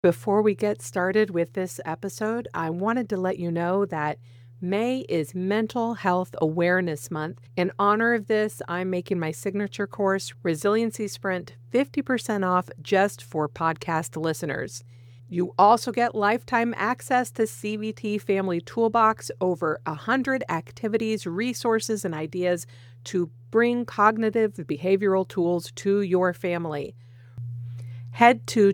Before we get started with this episode, I wanted to let you know that May is Mental Health Awareness Month. In honor of this, I'm making my signature course, Resiliency Sprint, 50% off just for podcast listeners. You also get lifetime access to CBT Family Toolbox, over 100 activities, resources, and ideas to bring cognitive behavioral tools to your family. Head to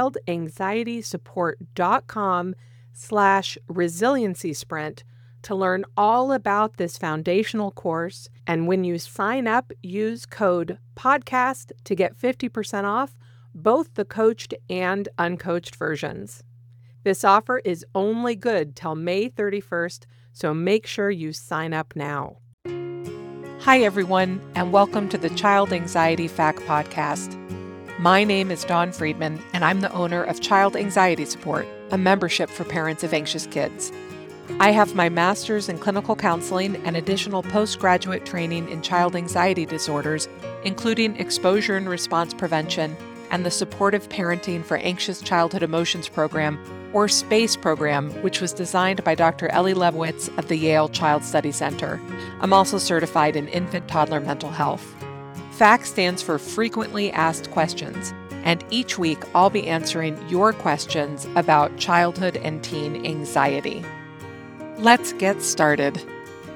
childanxietysupport.com/resiliency sprint to learn all about this foundational course. And when you sign up, use code PODCAST to get 50% off both the coached and uncoached versions. This offer is only good till May 31st, so make sure you sign up now. Hi, everyone, and welcome to the Child Anxiety Fact Podcast. My name is Dawn Friedman, and I'm the owner of Child Anxiety Support, a membership for parents of anxious kids. I have my master's in clinical counseling and additional postgraduate training in child anxiety disorders, including exposure and response prevention and the Supportive Parenting for Anxious Childhood Emotions program, or SPACE program, which was designed by Dr. Ellie Lebowitz of the Yale Child Study Center. I'm also certified in infant-toddler mental health. FAQ stands for Frequently Asked Questions, and each week I'll be answering your questions about childhood and teen anxiety. Let's get started.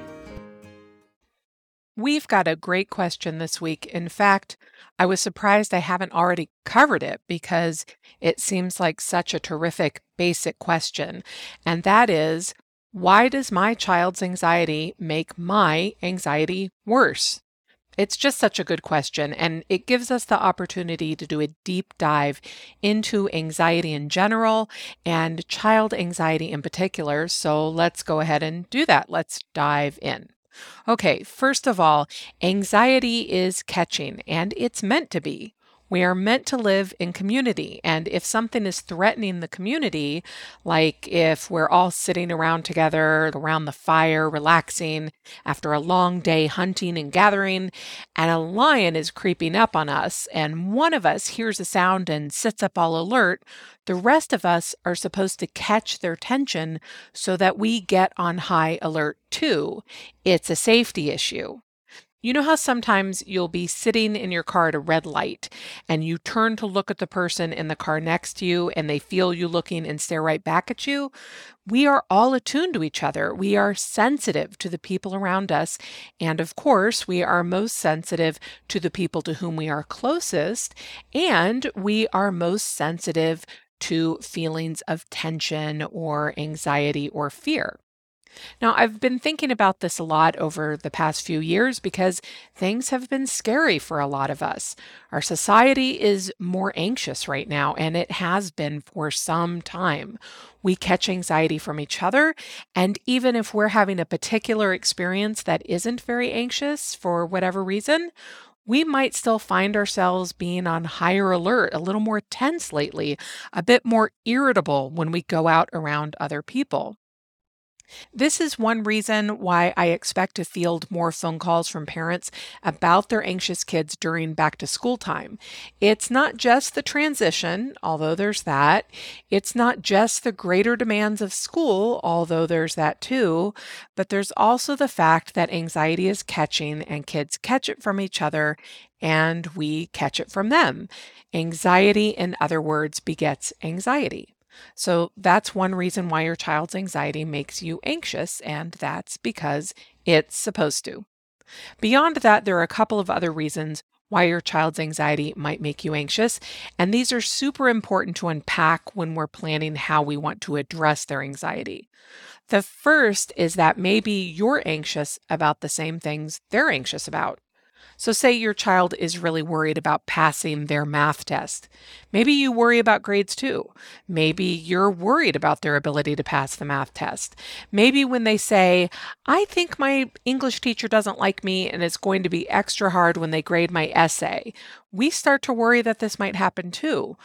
We've got a great question this week. In fact, I was surprised I haven't already covered it because it seems like such a terrific basic question, and that is, why does my child's anxiety make my anxiety worse? It's just such a good question, and it gives us the opportunity to do a deep dive into anxiety in general and child anxiety in particular. So let's go ahead and do that. Let's dive in. Okay, first of all, anxiety is catching, and it's meant to be. We are meant to live in community, and if something is threatening the community, like if we're all sitting around together around the fire, relaxing after a long day hunting and gathering, and a lion is creeping up on us, and one of us hears a sound and sits up all alert, the rest of us are supposed to catch their attention so that we get on high alert too. It's a safety issue. You know how sometimes you'll be sitting in your car at a red light and you turn to look at the person in the car next to you and they feel you looking and stare right back at you? We are all attuned to each other. We are sensitive to the people around us. And of course, we are most sensitive to the people to whom we are closest. And we are most sensitive to feelings of tension or anxiety or fear. Now, I've been thinking about this a lot over the past few years because things have been scary for a lot of us. Our society is more anxious right now, and it has been for some time. We catch anxiety from each other, and even if we're having a particular experience that isn't very anxious for whatever reason, we might still find ourselves being on higher alert, a little more tense lately, a bit more irritable when we go out around other people. This is one reason why I expect to field more phone calls from parents about their anxious kids during back to school time. It's not just the transition, although there's that. It's not just the greater demands of school, although there's that too. But there's also the fact that anxiety is catching and kids catch it from each other and we catch it from them. Anxiety, in other words, begets anxiety. So that's one reason why your child's anxiety makes you anxious, and that's because it's supposed to. Beyond that, there are a couple of other reasons why your child's anxiety might make you anxious, and these are super important to unpack when we're planning how we want to address their anxiety. The first is that maybe you're anxious about the same things they're anxious about. So say your child is really worried about passing their math test. Maybe you worry about grades too. Maybe you're worried about their ability to pass the math test. Maybe when they say, I think my English teacher doesn't like me and it's going to be extra hard when they grade my essay, we start to worry that this might happen too.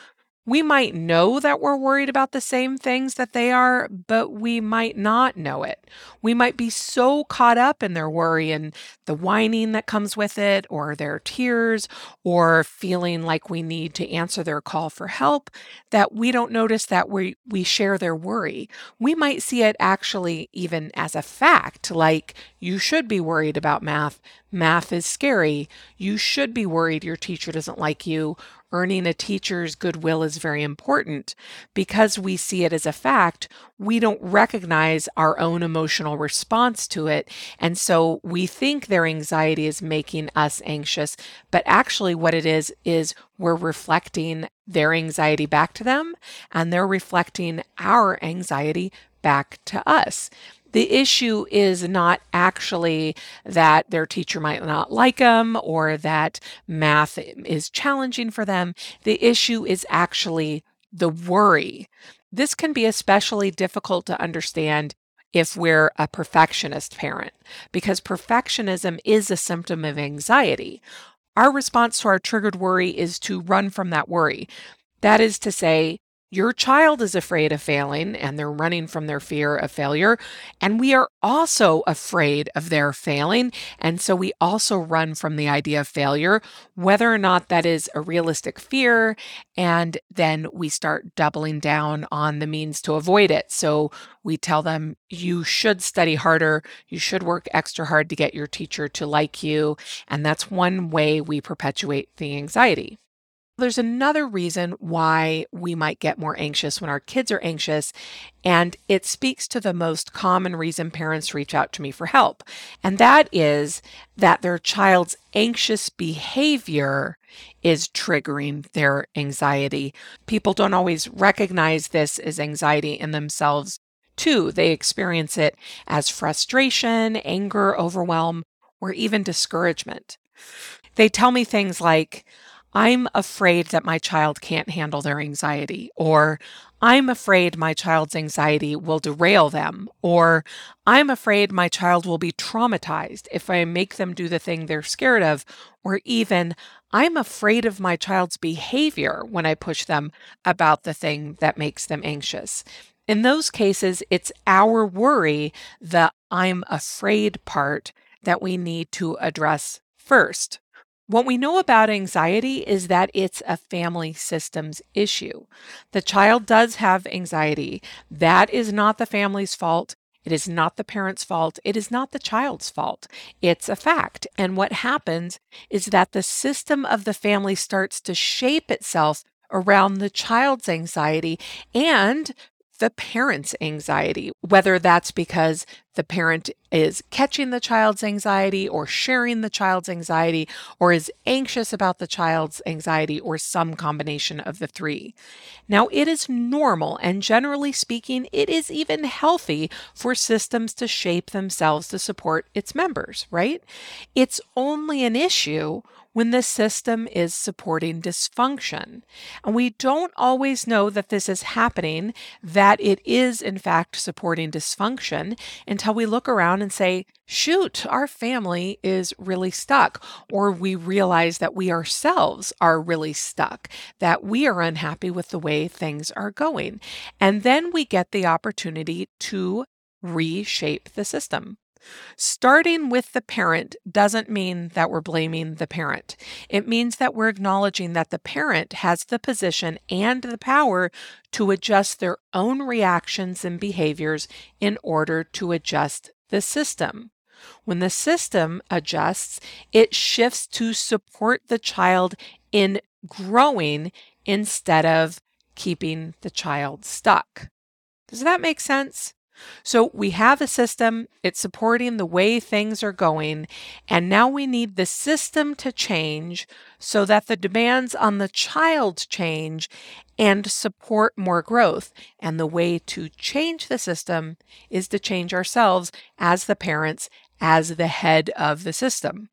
We might know that we're worried about the same things that they are, but we might not know it. We might be so caught up in their worry and the whining that comes with it, or their tears, or feeling like we need to answer their call for help, that we don't notice that we share their worry. We might see it actually even as a fact, like, you should be worried about math. Math is scary. You should be worried your teacher doesn't like you. Earning a teacher's goodwill is very important. Because we see it as a fact, we don't recognize our own emotional response to it. And so we think their anxiety is making us anxious, but actually what it is we're reflecting their anxiety back to them, and they're reflecting our anxiety back to us. The issue is not actually that their teacher might not like them or that math is challenging for them. The issue is actually the worry. This can be especially difficult to understand if we're a perfectionist parent, because perfectionism is a symptom of anxiety. Our response to our triggered worry is to run from that worry. That is to say, your child is afraid of failing and they're running from their fear of failure. And we are also afraid of their failing. And so we also run from the idea of failure, whether or not that is a realistic fear. And then we start doubling down on the means to avoid it. So we tell them, you should study harder. You should work extra hard to get your teacher to like you. And that's one way we perpetuate the anxiety. There's another reason why we might get more anxious when our kids are anxious, and it speaks to the most common reason parents reach out to me for help. And that is that their child's anxious behavior is triggering their anxiety. People don't always recognize this as anxiety in themselves, too. They experience it as frustration, anger, overwhelm, or even discouragement. They tell me things like, I'm afraid that my child can't handle their anxiety, or I'm afraid my child's anxiety will derail them, or I'm afraid my child will be traumatized if I make them do the thing they're scared of, or even I'm afraid of my child's behavior when I push them about the thing that makes them anxious. In those cases, it's our worry, the I'm afraid part, that we need to address first. What we know about anxiety is that it's a family systems issue. The child does have anxiety. That is not the family's fault. It is not the parent's fault. It is not the child's fault. It's a fact. And what happens is that the system of the family starts to shape itself around the child's anxiety and the parent's anxiety, whether that's because the parent is catching the child's anxiety or sharing the child's anxiety or is anxious about the child's anxiety or some combination of the three. Now, it is normal and generally speaking, it is even healthy for systems to shape themselves to support its members, right? It's only an issue when the system is supporting dysfunction. And we don't always know that this is happening, that it is in fact supporting dysfunction until we look around and say, shoot, our family is really stuck. Or we realize that we ourselves are really stuck, that we are unhappy with the way things are going. And then we get the opportunity to reshape the system. Starting with the parent doesn't mean that we're blaming the parent. It means that we're acknowledging that the parent has the position and the power to adjust their own reactions and behaviors in order to adjust the system. When the system adjusts, it shifts to support the child in growing instead of keeping the child stuck. Does that make sense? So we have a system, it's supporting the way things are going, and now we need the system to change so that the demands on the child change and support more growth. And the way to change the system is to change ourselves as the parents, as the head of the system.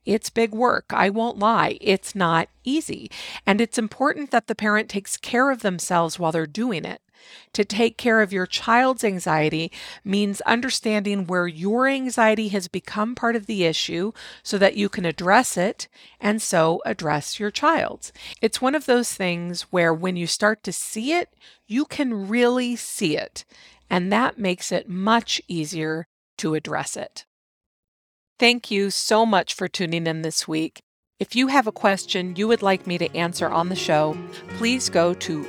It's big work. I won't lie. It's not easy. And it's important that the parent takes care of themselves while they're doing it. To take care of your child's anxiety means understanding where your anxiety has become part of the issue so that you can address it and so address your child's. It's one of those things where when you start to see it, you can really see it. And that makes it much easier to address it. Thank you so much for tuning in this week. If you have a question you would like me to answer on the show, please go to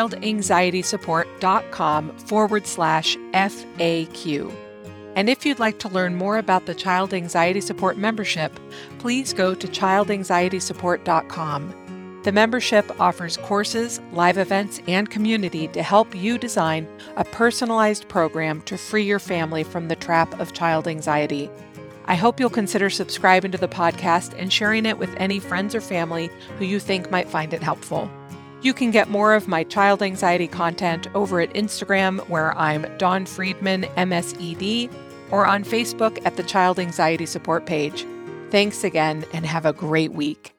childanxietysupport.com/FAQ. And if you'd like to learn more about the Child Anxiety Support membership, please go to childanxietysupport.com. The membership offers courses, live events, and community to help you design a personalized program to free your family from the trap of child anxiety. I hope you'll consider subscribing to the podcast and sharing it with any friends or family who you think might find it helpful. You can get more of my child anxiety content over at Instagram, where I'm Dawn Friedman, MSED, or on Facebook at the Child Anxiety Support page. Thanks again, and have a great week.